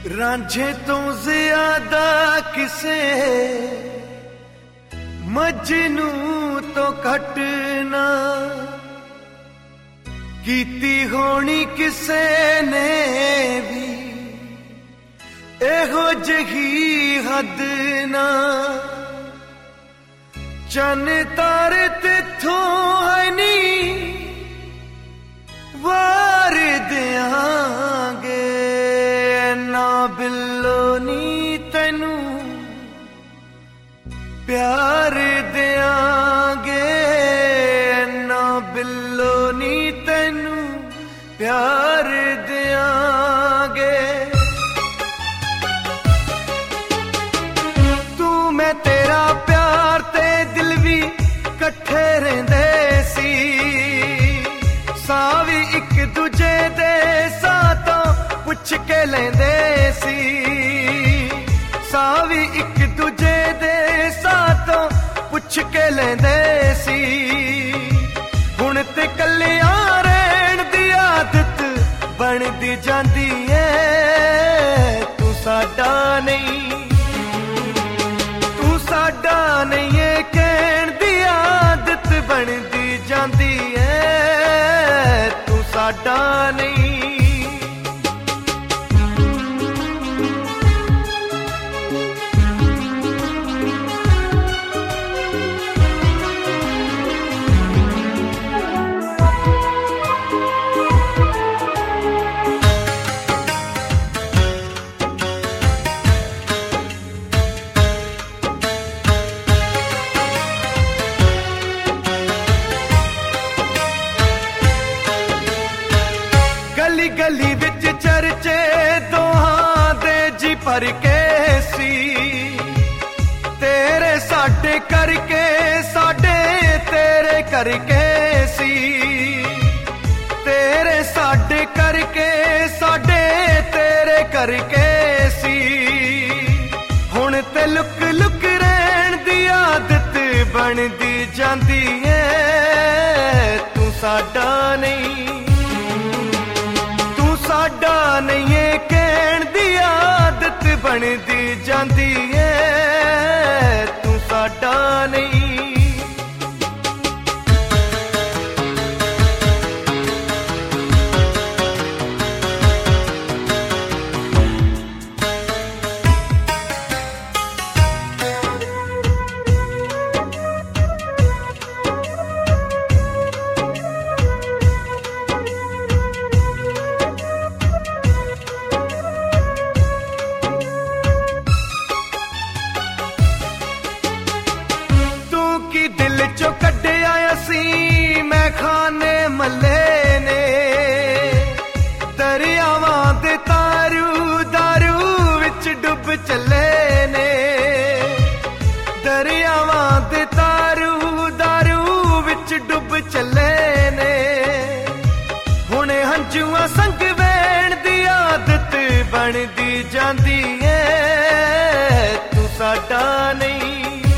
रांझे तो ज्यादा किसे मजनू तो घटना कीती होनी किसे ने भी एहो जही हद ना चन तारे तिथों है नी वार देंगे ना बिल्लो नी तेनू प्यार देंगे ना बिल्लो नी तेनू प्यार देंगे तू मैं तेरा प्यार ते दिल भी कट्ठे रहंदे सी सावी एक दूजे दे साथों पुछ के लेंदे सी सावी एक दूजे दे साथों पुछ के लेंदे सी हुण ते कल्लियां रहण दी आदत बनदी जांदी है तू साडा नहीं तू साडा नहीं है कहण दी आदत बनदी जांदी है तू साडा नहीं गली गली विच चर्चे दोहां दे जी भर के सी तेरे साडे करके साडे तेरे करके सी तेरे साडे करके साडे तेरे करके सी हुण ते लुक लुक रहण दी आदत बनदी जांदी है तू साडा नहीं साडा नहीं है कहण दी आदत बनदी जांदी है तू साडा नहीं दिल चो कड्डिया असी मैं खाने मल्ले ने दरियावां दे तारू दारू विच डुब चले ने दरियावां दे तारू दारू विच डुब चले ने हुणे हंजुआ संग वैण दी आदत बनदी जांदी है तू साडा नहीं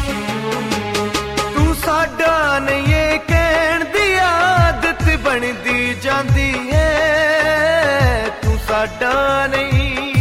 साडा नहीं है कहण दी आदत बनदी जांदी है तू साडा नहीं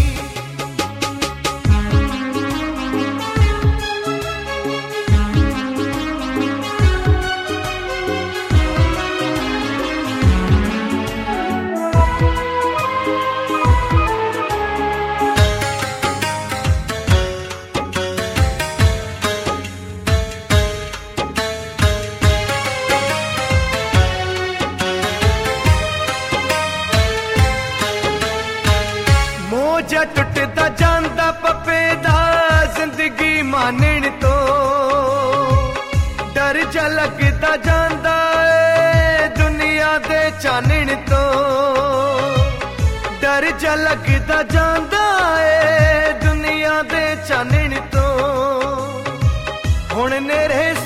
मोजा टुटदा जांदा पप्पे दा जिंदगी मानण तो डर जा लगदा जांदा दुनिया दे चानण तो डर जा लगदा जांदा दुनिया दे चानण तो हुण नेरे